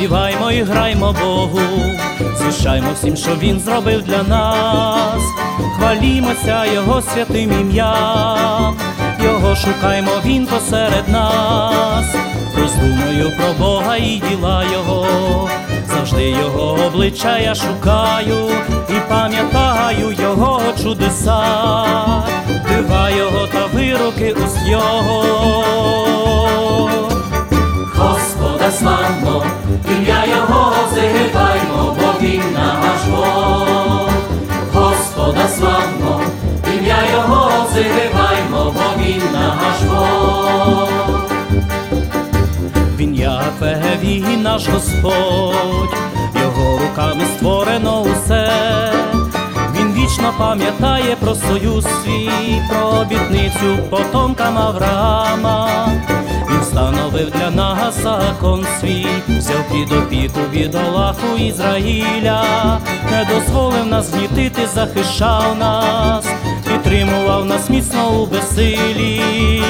співаймо і граймо Богу, звіщаймо всім, що Він зробив для нас, хвалімося Його святим ім'ям, Його шукаймо, Він посеред нас, роздумую про Бога і діла Його, завжди Його обличчя я шукаю і пам'ятаю Його чудеса, дива Його та вироки уст Його. Господа славмо, ім'я Його зигибаймо, бо Він наш Бог. Господа славмо, ім'я Його зигибаймо, бо Він наш Бог. Він Яхве, Він наш Господь, Його руками створено усе. Він вічно пам'ятає про союз свій, про обітницю потомкам Авраама. Він встановив для нас закон свій, взяв під опіку бідолаху Ізраїля, не дозволив нас гнітити, захищав нас, підтримував нас міцно у безсилі.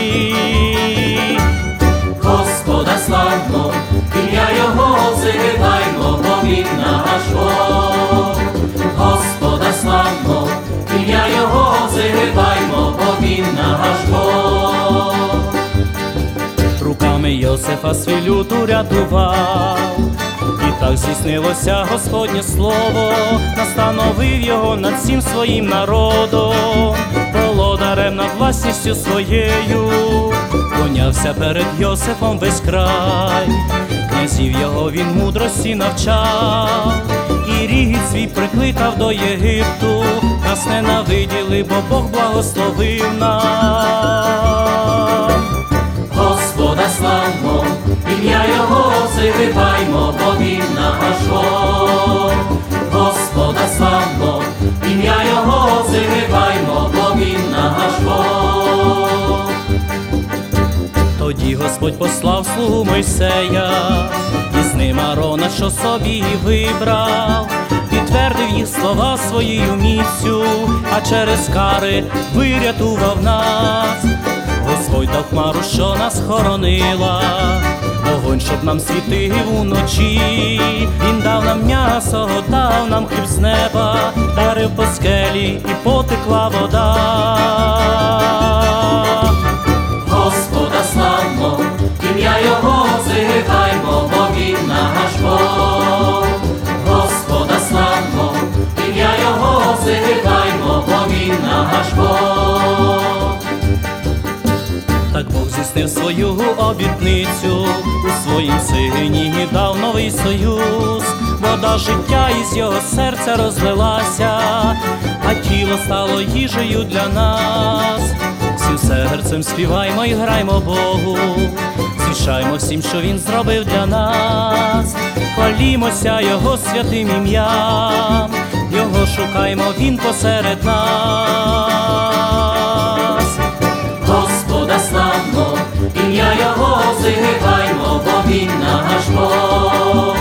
Господа славмо, ім'я Його зигибаймо, бо Він наш Бог. Господа славмо, ім'я Його зигибаймо, бо Він наш Бог. Руками Йосифа свій люд урятував, і так здійснилося Господнє слово, настановив його над всім своїм народом, володарем над власністю своєю, клонявся перед Йосифом весь край, князів його він мудрості навчав, і рід свій прикликав до Єгипту, нас ненавиділи, бо Бог благословив нас. Господа славмо, ім'я Його зигибаймо, бо Він наш Бог. Господа славмо, ім'я Його зигибаймо, бо Він наш Бог. Тоді Господь послав слугу Мойсея, і з ним Арона, що собі вибрав, підтвердив їх слова своєю міцю, а через кари вирятував нас. Господь дав хмару, що нас хоронила, вогонь, щоб нам світив уночі. Він дав нам м'ясо, дав нам хліб з неба, дарив по скелі і потекла вода. Господа славмо, ім'я Його зигибаймо, бо Він наш Бог. Господа славмо, ім'я Його зигибаймо, бо Він наш Бог. Так Бог здійснив свою обітницю, у своїм сині дав новий союз. Вода життя із його серця розлилася, а тіло стало їжею для нас. Всім серцем співаймо і граймо Богу, звіщаймо всім, що Він зробив для нас. Хвалімося Його святим ім'ям, Його шукаймо, Він посеред нас. Господа славмо, ім'я Його зигибаймо, бо Він наш Бог.